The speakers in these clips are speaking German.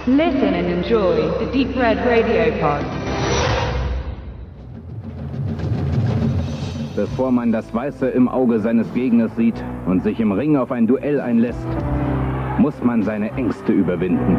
Listen and enjoy the Deep Red Radio Pod. Bevor man das Weiße im Auge seines Gegners sieht und sich im Ring auf ein Duell einlässt, muss man seine Ängste überwinden.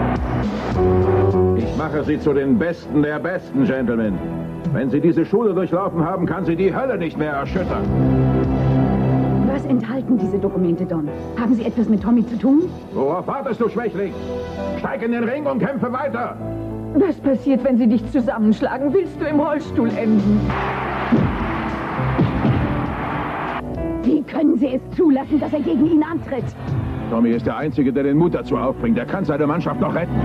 Ich mache Sie zu den Besten der Besten, Gentlemen. Wenn Sie diese Schule durchlaufen haben, kann Sie die Hölle nicht mehr erschüttern. Was enthalten diese Dokumente, Don? Haben Sie etwas mit Tommy zu tun? Worauf wartest du, Schwächling? Steig in den Ring und kämpfe weiter! Was passiert, wenn sie dich zusammenschlagen? Willst du im Rollstuhl enden? Wie können Sie es zulassen, dass er gegen ihn antritt? Tommy ist der Einzige, der den Mut dazu aufbringt. Er kann seine Mannschaft noch retten.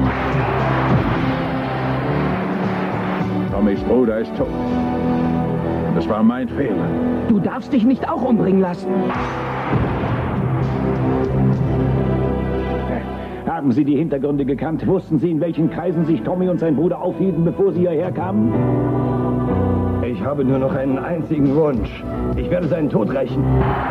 Tommys Bruder ist tot. Das war mein Fehler. Du darfst dich nicht auch umbringen lassen. Haben Sie die Hintergründe gekannt? Wussten Sie, in welchen Kreisen sich Tommy und sein Bruder aufhielten, bevor Sie hierher kamen? Ich habe nur noch einen einzigen Wunsch. Ich werde seinen Tod rächen.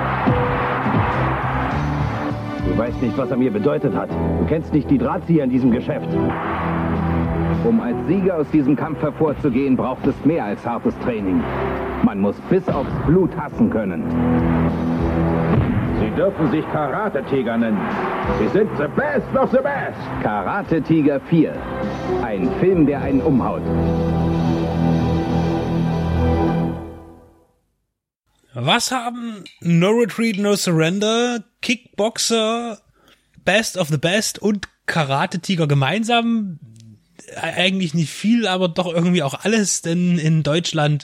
Du weißt nicht, was er mir bedeutet hat. Du kennst nicht die Drahtzieher in diesem Geschäft. Um als Sieger aus diesem Kampf hervorzugehen, braucht es mehr als hartes Training. Man muss bis aufs Blut hassen können. Sie dürfen sich Karate-Tiger nennen. Sie sind the best of the best. Karate-Tiger 4. Ein Film, der einen umhaut. Was haben No Retreat, No Surrender, Kickboxer, Best of the Best und Karate-Tiger gemeinsam? Eigentlich nicht viel, aber doch irgendwie auch alles, denn in Deutschland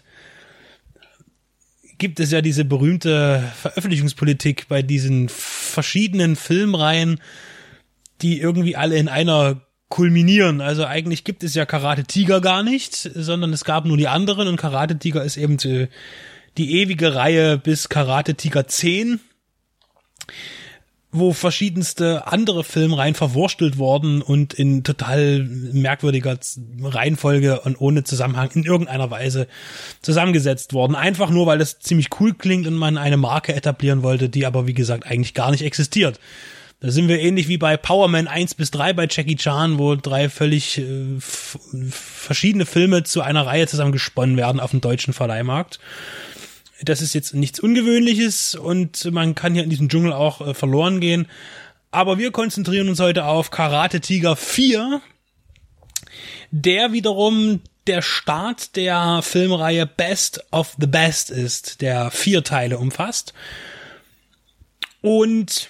gibt es ja diese berühmte Veröffentlichungspolitik bei diesen verschiedenen Filmreihen, die irgendwie alle in einer kulminieren. Also eigentlich gibt es ja Karate Tiger gar nicht, sondern es gab nur die anderen und Karate Tiger ist eben die ewige Reihe bis Karate Tiger 10, wo verschiedenste andere Filmreihen verwurstelt worden und in total merkwürdiger Reihenfolge und ohne Zusammenhang in irgendeiner Weise zusammengesetzt worden. Einfach nur, weil das ziemlich cool klingt und man eine Marke etablieren wollte, die aber, wie gesagt, eigentlich gar nicht existiert. Da sind wir ähnlich wie bei Power Man 1 bis 3 bei Jackie Chan, wo 3 völlig verschiedene Filme zu einer Reihe zusammengesponnen werden auf dem deutschen Verleihmarkt. Das ist jetzt nichts Ungewöhnliches und man kann hier in diesem Dschungel auch verloren gehen. Aber wir konzentrieren uns heute auf Karate Tiger 4, der wiederum der Start der Filmreihe Best of the Best ist, der 4 Teile umfasst. Und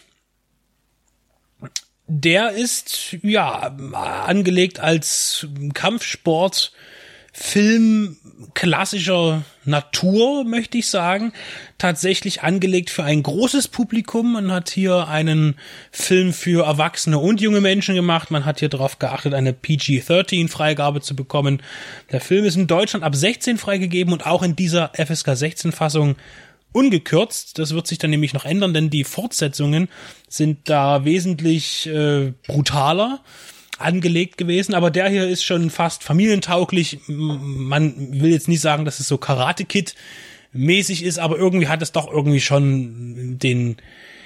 der ist, ja, angelegt als Kampfsport, Film klassischer Natur, möchte ich sagen, tatsächlich angelegt für ein großes Publikum. Man hat hier einen Film für Erwachsene und junge Menschen gemacht. Man hat hier darauf geachtet, eine PG-13-Freigabe zu bekommen. Der Film ist in Deutschland ab 16 freigegeben und auch in dieser FSK 16-Fassung ungekürzt. Das wird sich dann nämlich noch ändern, denn die Fortsetzungen sind da wesentlich brutaler angelegt gewesen, aber der hier ist schon fast familientauglich. Man will jetzt nicht sagen, dass es so Karate Kid mäßig ist, aber irgendwie hat es doch irgendwie schon den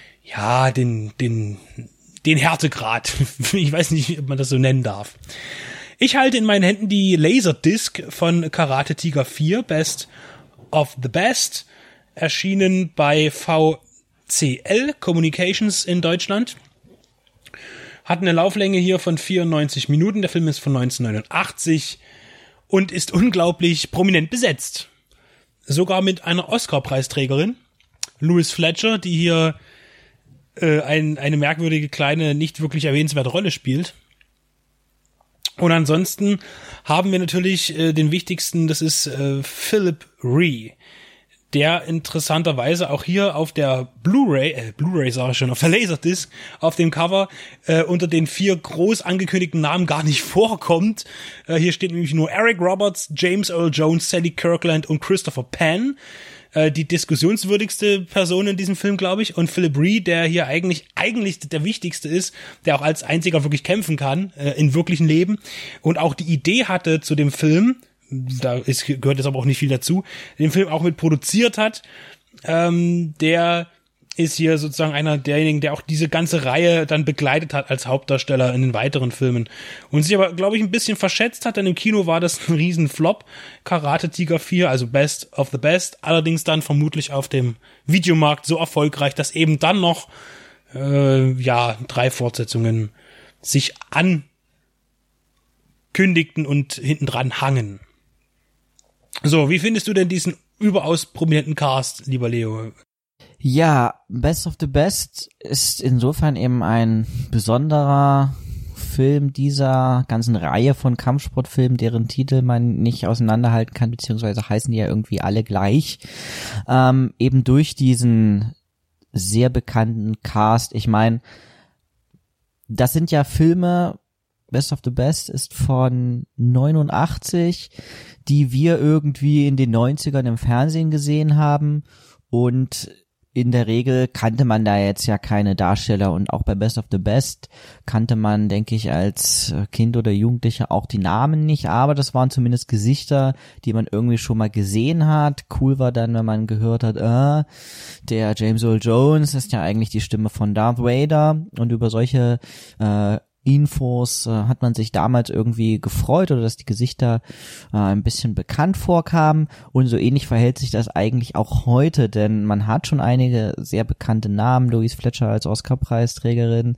Härtegrad. Ich weiß nicht, ob man das so nennen darf. Ich halte in meinen Händen die Laserdisc von Karate Tiger 4, Best of the Best, erschienen bei VCL Communications in Deutschland. Hat eine Lauflänge hier von 94 Minuten. Der Film ist von 1989 und ist unglaublich prominent besetzt. Sogar mit einer Oscar-Preisträgerin, Louise Fletcher, die hier eine merkwürdige, kleine, nicht wirklich erwähnenswerte Rolle spielt. Und ansonsten haben wir natürlich den wichtigsten, das ist Philip Rhee, der interessanterweise auch hier auf der Blu-ray sage ich schon, auf der Laserdisc, auf dem Cover unter den 4 groß angekündigten Namen gar nicht vorkommt. Hier steht nämlich nur Eric Roberts, James Earl Jones, Sally Kirkland und Christopher Penn. Die diskussionswürdigste Person in diesem Film, glaube ich. Und Philip Rhee, der hier eigentlich der Wichtigste ist, der auch als einziger wirklich kämpfen kann, in wirklichen Leben. Und auch die Idee hatte zu dem Film, gehört jetzt aber auch nicht viel dazu, den Film auch mit produziert hat, der ist hier sozusagen einer derjenigen, der auch diese ganze Reihe dann begleitet hat als Hauptdarsteller in den weiteren Filmen. Und sich aber, glaube ich, ein bisschen verschätzt hat, denn im Kino war das ein Riesenflop. Karate Tiger 4, also Best of the Best, allerdings dann vermutlich auf dem Videomarkt so erfolgreich, dass eben dann noch 3 Fortsetzungen sich ankündigten und hintendran hangen. So, wie findest du denn diesen überaus prominenten Cast, lieber Leo? Ja, Best of the Best ist insofern eben ein besonderer Film dieser ganzen Reihe von Kampfsportfilmen, deren Titel man nicht auseinanderhalten kann, beziehungsweise heißen die ja irgendwie alle gleich. Eben durch diesen sehr bekannten Cast. Ich meine, das sind ja Filme, Best of the Best ist von 89, die wir irgendwie in den 90ern im Fernsehen gesehen haben, und in der Regel kannte man da jetzt ja keine Darsteller, und auch bei Best of the Best kannte man, denke ich, als Kind oder Jugendlicher auch die Namen nicht, aber das waren zumindest Gesichter, die man irgendwie schon mal gesehen hat. Cool war dann, wenn man gehört hat, der James Earl Jones ist ja eigentlich die Stimme von Darth Vader, und über solche Infos hat man sich damals irgendwie gefreut, oder dass die Gesichter ein bisschen bekannt vorkamen, und so ähnlich verhält sich das eigentlich auch heute, denn man hat schon einige sehr bekannte Namen, Louise Fletcher als Oscar-Preisträgerin,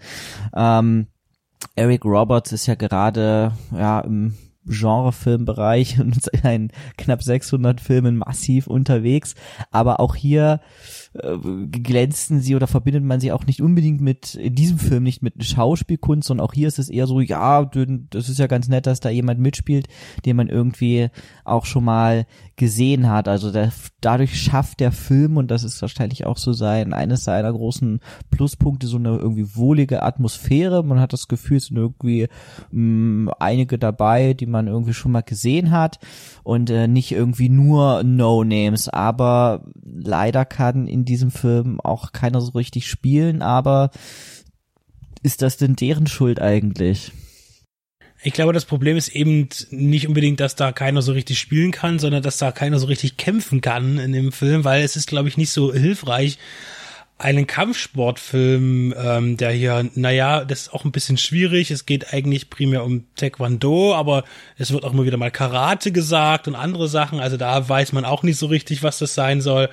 Eric Roberts ist ja gerade im Genrefilmbereich und in knapp 600 Filmen massiv unterwegs, aber auch hier glänzen sie oder verbindet man sie auch nicht unbedingt in diesem Film nicht mit Schauspielkunst, sondern auch hier ist es eher so, ja, das ist ja ganz nett, dass da jemand mitspielt, den man irgendwie auch schon mal gesehen hat. Also dadurch schafft der Film, und das ist wahrscheinlich auch so eines seiner großen Pluspunkte, so eine irgendwie wohlige Atmosphäre. Man hat das Gefühl, es sind irgendwie einige dabei, die man irgendwie schon mal gesehen hat, und nicht irgendwie nur No-Names, aber leider kann in diesem Film auch keiner so richtig spielen, aber ist das denn deren Schuld eigentlich? Ich glaube, das Problem ist eben nicht unbedingt, dass da keiner so richtig spielen kann, sondern dass da keiner so richtig kämpfen kann in dem Film, weil es ist, glaube ich, nicht so hilfreich, einen Kampfsportfilm, der hier, das ist auch ein bisschen schwierig. Es geht eigentlich primär um Taekwondo, aber es wird auch immer wieder mal Karate gesagt und andere Sachen. Also da weiß man auch nicht so richtig, was das sein soll.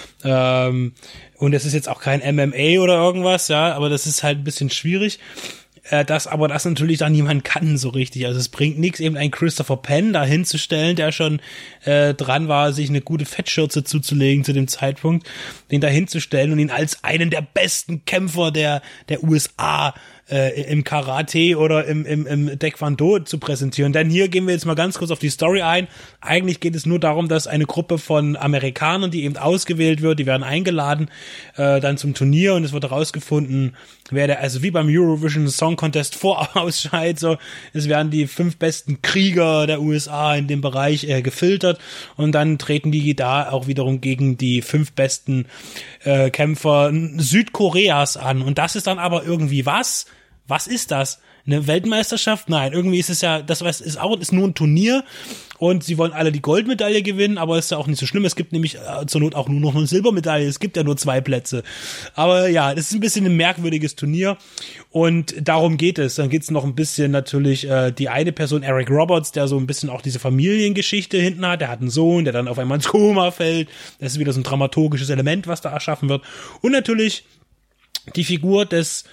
Und es ist jetzt auch kein MMA oder irgendwas, ja, aber das ist halt ein bisschen schwierig. Das natürlich dann niemand kann so richtig. Also es bringt nichts, eben einen Christopher Penn da hinzustellen, der schon dran war, sich eine gute Fettschürze zuzulegen zu dem Zeitpunkt, den da hinzustellen und ihn als einen der besten Kämpfer der USA im Karate oder im Taekwondo zu präsentieren. Denn hier gehen wir jetzt mal ganz kurz auf die Story ein. Eigentlich geht es nur darum, dass eine Gruppe von Amerikanern, die eben ausgewählt wird, die werden eingeladen dann zum Turnier, und es wird herausgefunden, also wie beim Eurovision Song Contest Vorausscheid, so, es werden die 5 besten Krieger der USA in dem Bereich gefiltert, und dann treten die da auch wiederum gegen die 5 besten Kämpfer Südkoreas an, und das ist dann aber irgendwie was? Was ist das? Eine Weltmeisterschaft? Nein, irgendwie ist es ja, das ist nur ein Turnier, und sie wollen alle die Goldmedaille gewinnen, aber ist ja auch nicht so schlimm. Es gibt nämlich zur Not auch nur noch eine Silbermedaille. Es gibt ja nur 2 Plätze. Aber ja, das ist ein bisschen ein merkwürdiges Turnier, und darum geht es. Dann geht es noch ein bisschen natürlich die eine Person, Eric Roberts, der so ein bisschen auch diese Familiengeschichte hinten hat. Der hat einen Sohn, der dann auf einmal ins Koma fällt. Das ist wieder so ein dramaturgisches Element, was da erschaffen wird. Und natürlich die Figur des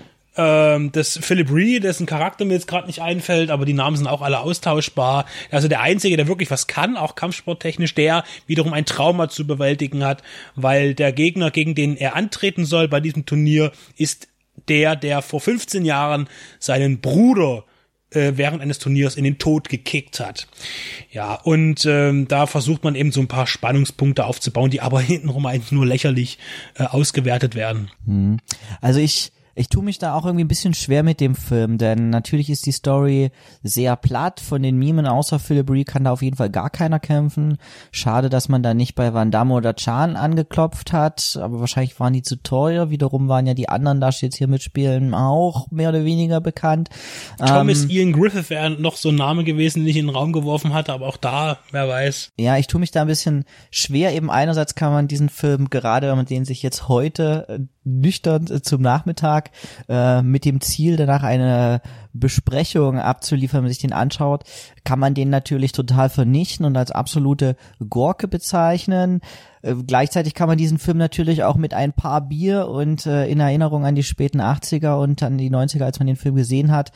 Philip Ree, dessen Charakter mir jetzt gerade nicht einfällt, aber die Namen sind auch alle austauschbar. Also der Einzige, der wirklich was kann, auch kampfsporttechnisch, der wiederum ein Trauma zu bewältigen hat, weil der Gegner, gegen den er antreten soll bei diesem Turnier, ist der vor 15 Jahren seinen Bruder während eines Turniers in den Tod gekickt hat. Ja, und da versucht man eben so ein paar Spannungspunkte aufzubauen, die aber hintenrum eigentlich nur lächerlich ausgewertet werden. Also ich Ich tue mich da auch irgendwie ein bisschen schwer mit dem Film, denn natürlich ist die Story sehr platt. Von den Mimen außer Philip Ree kann da auf jeden Fall gar keiner kämpfen. Schade, dass man da nicht bei Van Damme oder Chan angeklopft hat, aber wahrscheinlich waren die zu teuer. Wiederum waren ja die anderen da jetzt hier mitspielen auch mehr oder weniger bekannt. Thomas Ian Griffith wäre noch so ein Name gewesen, den ich in den Raum geworfen hatte, aber auch da, wer weiß. Ja, ich tue mich da ein bisschen schwer. Eben einerseits kann man diesen Film, gerade wenn man den sich jetzt heute nüchtern zum Nachmittag mit dem Ziel, danach eine Besprechung abzuliefern, wenn man sich den anschaut, kann man den natürlich total vernichten und als absolute Gurke bezeichnen. Gleichzeitig kann man diesen Film natürlich auch mit ein paar Bier und in Erinnerung an die späten 80er und an die 90er, als man den Film gesehen hat,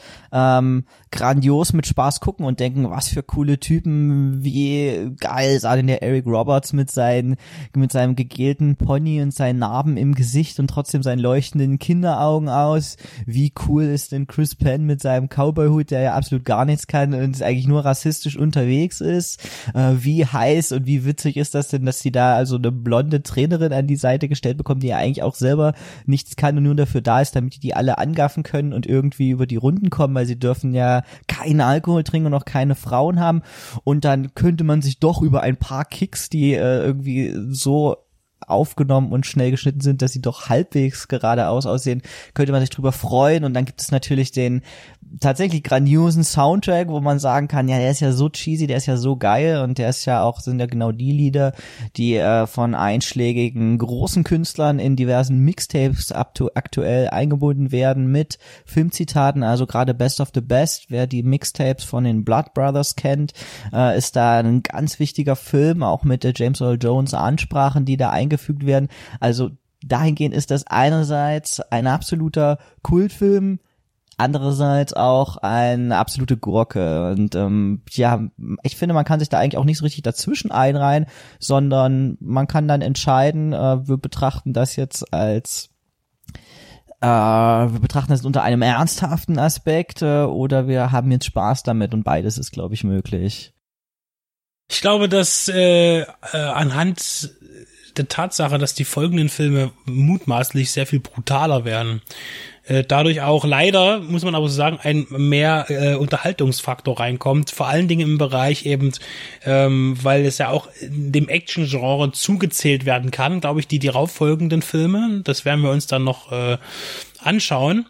grandios mit Spaß gucken und denken, was für coole Typen, wie geil sah denn der Eric Roberts mit seinem gegelten Pony und seinen Narben im Gesicht und trotzdem seinen leuchtenden Kinderaugen aus. Wie cool ist denn Chris Penn mit seinem Cowboy-Hut, der ja absolut gar nichts kann und eigentlich nur rassistisch unterwegs ist. Wie heiß und wie witzig ist das denn, dass sie da also eine blonde Trainerin an die Seite gestellt bekommen, die ja eigentlich auch selber nichts kann und nur dafür da ist, damit die alle angaffen können und irgendwie über die Runden kommen, weil sie dürfen ja keinen Alkohol trinken und auch keine Frauen haben. Und dann könnte man sich doch über ein paar Kicks, die irgendwie so aufgenommen und schnell geschnitten sind, dass sie doch halbwegs geradeaus aussehen, könnte man sich drüber freuen. Und dann gibt es natürlich den tatsächlich grandiosen Soundtrack, wo man sagen kann, ja, der ist ja so cheesy, der ist ja so geil und der ist ja auch, sind ja genau die Lieder, die von einschlägigen großen Künstlern in diversen Mixtapes aktuell eingebunden werden mit Filmzitaten, also gerade Best of the Best, wer die Mixtapes von den Blood Brothers kennt, ist da ein ganz wichtiger Film, auch mit der James Earl Jones Ansprachen, die da eingefügt werden. Also dahingehend ist das einerseits ein absoluter Kultfilm, andererseits auch eine absolute Gurke und ja, ich finde, man kann sich da eigentlich auch nicht so richtig dazwischen einreihen, sondern man kann dann entscheiden, wir betrachten das jetzt als wir betrachten das unter einem ernsthaften Aspekt oder wir haben jetzt Spaß damit und beides ist, glaube ich, möglich. Ich glaube, dass anhand der Tatsache, dass die folgenden Filme mutmaßlich sehr viel brutaler werden, dadurch auch leider, muss man aber so sagen, ein mehr Unterhaltungsfaktor reinkommt, vor allen Dingen im Bereich eben, weil es ja auch dem Action-Genre zugezählt werden kann, glaube ich, die darauffolgenden Filme, das werden wir uns dann noch anschauen.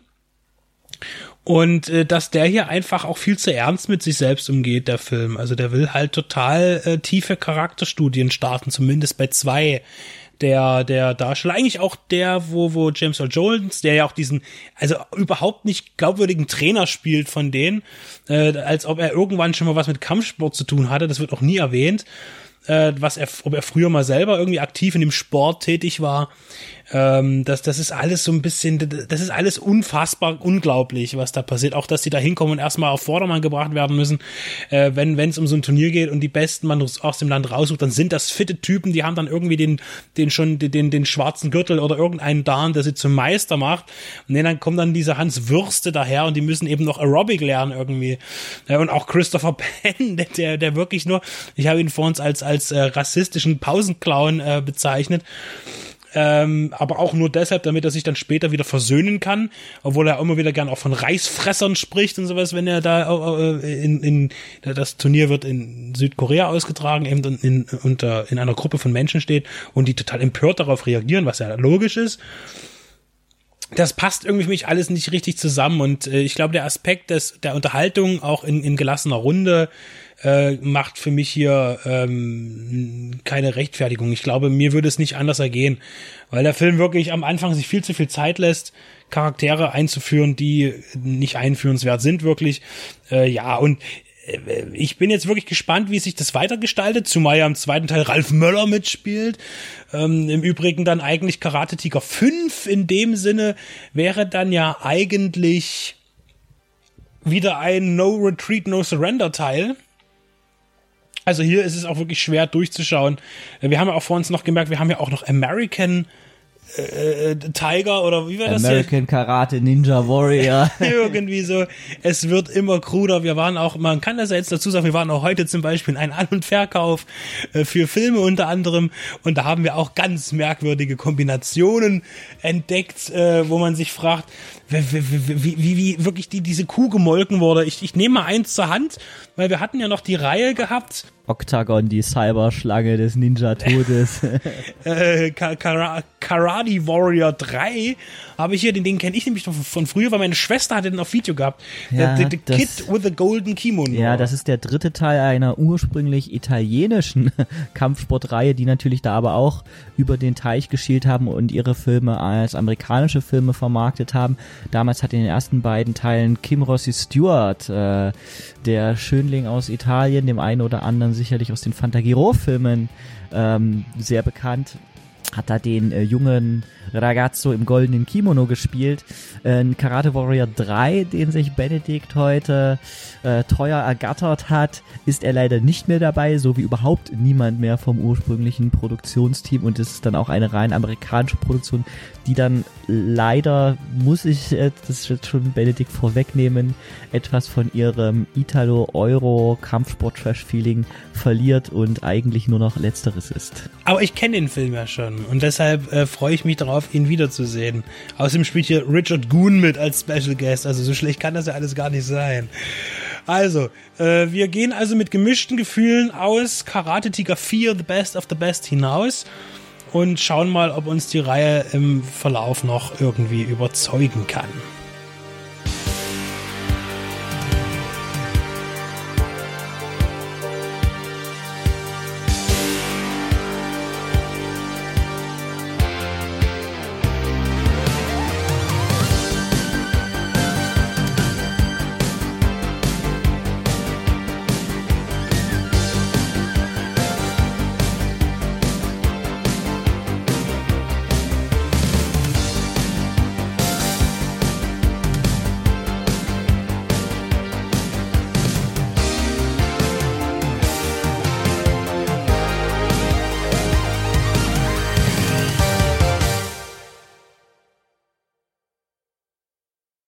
Und dass der hier einfach auch viel zu ernst mit sich selbst umgeht, der Film. Also der will halt total tiefe Charakterstudien starten, zumindest bei 2 der Darsteller. Eigentlich auch der, wo James Earl Jones, der ja auch diesen, also überhaupt nicht glaubwürdigen Trainer spielt von denen, als ob er irgendwann schon mal was mit Kampfsport zu tun hatte. Das wird auch nie erwähnt. Ob er früher mal selber irgendwie aktiv in dem Sport tätig war. Das ist alles so ein bisschen, das ist alles unfassbar unglaublich, was da passiert. Auch, dass die da hinkommen und erstmal auf Vordermann gebracht werden müssen, wenn es um so ein Turnier geht und die Besten man aus dem Land raussucht, dann sind das fitte Typen, die haben dann irgendwie den schwarzen Gürtel oder irgendeinen Dan, der sie zum Meister macht. Und dann kommen dann diese Hans Würste daher und die müssen eben noch Aerobic lernen irgendwie. Und auch Christopher Penn, der wirklich nur, ich habe ihn vor uns als rassistischen Pausenclown bezeichnet. Aber auch nur deshalb, damit er sich dann später wieder versöhnen kann, obwohl er immer wieder gern auch von Reisfressern spricht und sowas, wenn er da das Turnier wird in Südkorea ausgetragen, eben in einer Gruppe von Menschen steht und die total empört darauf reagieren, was ja logisch ist. Das passt irgendwie für mich alles nicht richtig zusammen und ich glaube, der Aspekt der Unterhaltung auch in gelassener Runde macht für mich hier keine Rechtfertigung. Ich glaube, mir würde es nicht anders ergehen, weil der Film wirklich am Anfang sich viel zu viel Zeit lässt, Charaktere einzuführen, die nicht einführenswert sind wirklich. Ja, und ich bin jetzt wirklich gespannt, wie sich das weitergestaltet, zumal ja im zweiten Teil Ralf Möller mitspielt. Im Übrigen dann eigentlich Karate Tiger 5 in dem Sinne wäre dann ja eigentlich wieder ein No Retreat, No Surrender Teil. Also hier ist es auch wirklich schwer durchzuschauen. Wir haben ja auch vor uns noch gemerkt, wir haben ja auch noch American Tiger oder wie war das? American Karate Ninja Warrior. Irgendwie so. Es wird immer kruder. Wir waren auch, man kann das ja jetzt dazu sagen, wir waren auch heute zum Beispiel in einem An- und Verkauf für Filme unter anderem und da haben wir auch ganz merkwürdige Kombinationen entdeckt, wo man sich fragt, wie wirklich diese Kuh gemolken wurde. Ich nehme mal eins zur Hand, weil wir hatten ja noch die Reihe gehabt. Octagon, die Cyberschlange des Ninja-Todes. Karate Warrior 3 habe ich hier, den kenne ich nämlich noch von früher, weil meine Schwester hatte den auf Video gehabt. Ja, the Kid with the Golden Kimono. Ja, das ist der dritte Teil einer ursprünglich italienischen Kampfsportreihe, die natürlich da aber auch über den Teich geschielt haben und ihre Filme als amerikanische Filme vermarktet haben. Damals hat in den ersten beiden Teilen Kim Rossi Stewart, der Schönling aus Italien, dem einen oder anderen sicherlich aus den Fantagiro-Filmen sehr bekannt, hat da den jungen Ragazzo im goldenen Kimono gespielt. Karate Warrior 3, den sich Benedikt heute teuer ergattert hat, ist er leider nicht mehr dabei, so wie überhaupt niemand mehr vom ursprünglichen Produktionsteam, und es ist dann auch eine rein amerikanische Produktion, die dann leider, muss ich das jetzt schon Benedikt vorwegnehmen, etwas von ihrem Italo-Euro-Kampfsport-Trash-Feeling verliert und eigentlich nur noch Letzteres ist. Aber ich kenne den Film ja schon und deshalb freue ich mich darauf, ihn wiederzusehen. Außerdem spielt hier Richard Goon mit als Special Guest, also so schlecht kann das ja alles gar nicht sein. Also, wir gehen also mit gemischten Gefühlen aus Karate Tiger 4 The Best of the Best hinaus und schauen mal, ob uns die Reihe im Verlauf noch irgendwie überzeugen kann.